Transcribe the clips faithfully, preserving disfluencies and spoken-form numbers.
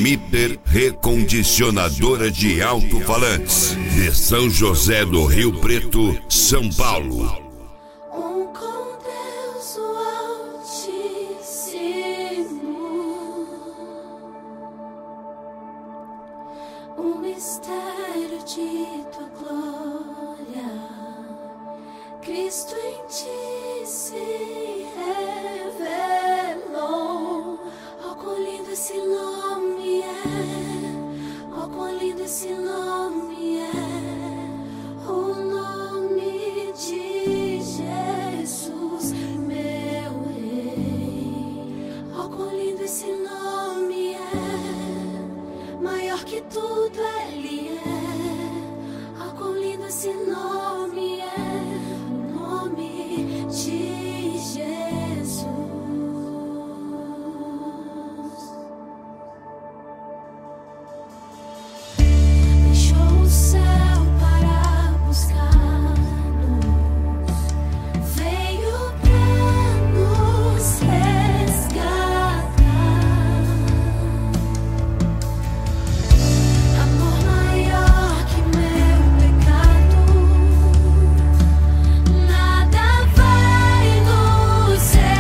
Mipper Recondicionadora de Alto-Falantes, de São José do Rio Preto, São Paulo. O mistério de tua glória, Cristo em ti se revelou. Oh, quão lindo esse nome é, oh, quão lindo esse nome é, o nome de Jesus, meu Rei. Oh, quão lindo esse nome é, maior que tudo Ele é. Ah, quão lindo esse nome é, o nome de Jesus. Deixou o céu para buscar-nos, veio para nos resgatar. Amor maior que meu pecado, nada vai nos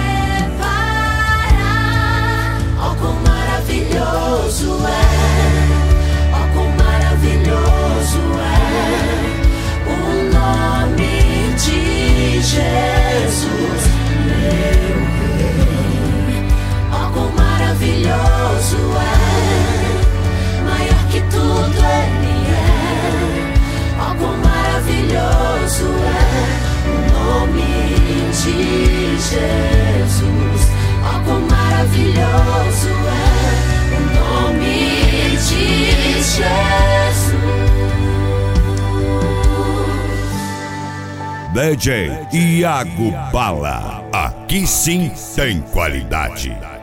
separar. Oh, quão maravilhoso é, oh, quão maravilhoso é o nome de Jesus, meu Rei. Oh, quão maravilhoso é, maior que tudo Ele é. Oh, quão maravilhoso é o nome de Jesus. Oh, quão maravilhoso é o nome de Jesus. D J Iago Bala, aqui sim tem qualidade.